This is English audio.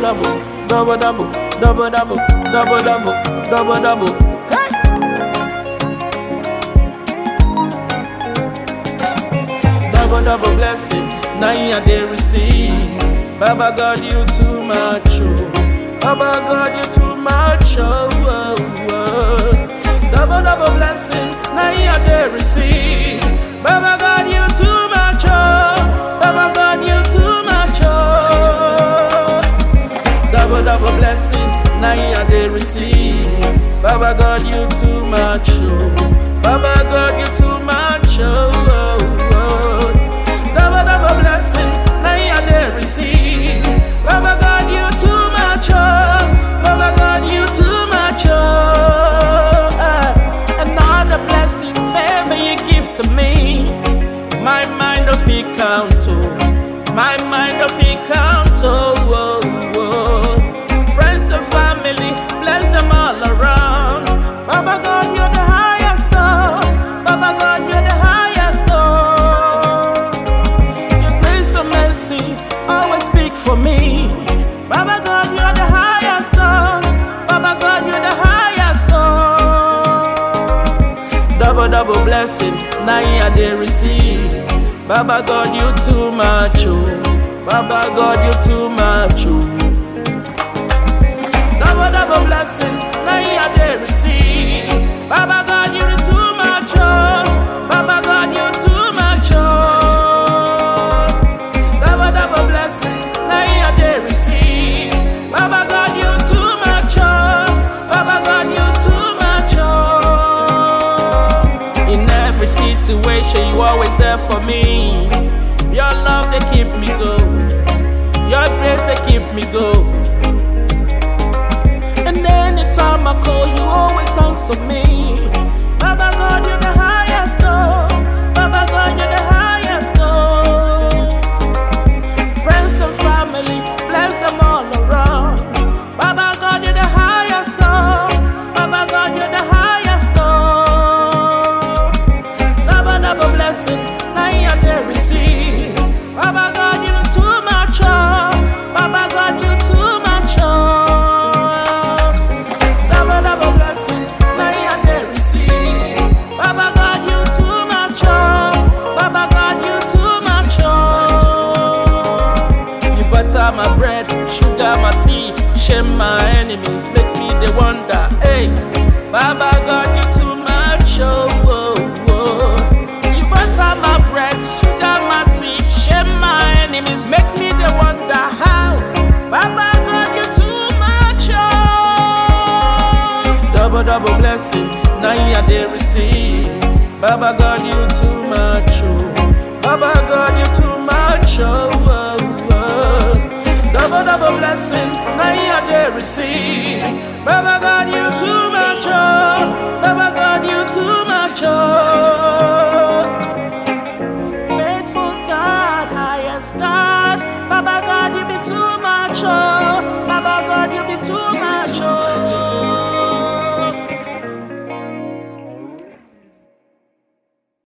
double, double double, double double, double double, double double. Hey! Double double blessing, now you they receive. Baba God, you too much, oh. Baba God, you too much, oh, oh, oh. Double double blessing, now you they receive. Baba God, you too much, oh. Baba God, you too much, oh. Double double blessing, now you they receive. Baba God, you too much, oh. Baba God, you too much, oh, oh, oh. Double double blessing, now you they receive. Baba God, you too much, oh. Baba God, you too much, oh. Another blessing, favor you give to me. My mind of it count, oh. My mind of it count, oh, oh, oh. Friends and family, bless them all around. Baba God, you're the highest, oh. Baba God, you're the highest, oh. Your grace and mercy always speak for me. Baba God, you're the highest, oh. Baba God, you're the highest, oh. Double double blessing, now you they receive. Baba God, you too much, oh. Baba God, you too much, oh. Double double blessing, now you they receive. Baba God, you too much, oh. Baba God, you too much, oh. Double double blessing, now you they receive. Baba God, you too much, oh. Baba God, you too much, oh. In every situation, you always there for me. Your love, they keep me going. Your grace, they keep me going. And anytime I call, you always answer me. Baba God, you're the highest, oh. Baba God, you're the highest, oh. Friends and family, bless them all around. Baba God, you're the highest, oh. Baba God, you're the highest, oh. Double double blessing, now you they receive. Baba God, you too much, oh. Baba God, you too much, oh. Double double blessing, now you they receive. Baba God, you too much, oh. Baba God, you too much, oh. You butter my bread, sugar my tea, shame my enemies, make me the wonder. Hey, Baba God, you too much, oh, oh, oh. You butter my bread, sugar my tea, shame my enemies, make me the wonder how. Baba God, you too much, oh. Double double blessing, now you they receive. Baba God, you too much, oh. Baba God, you too much, oh, oh, oh. Double double blessing, now you they receive. Baba God, you too much, oh. Baba God, you too much, oh. Faithful God, highest God. Baba God, you be too much, oh. Baba God, you be too much, oh.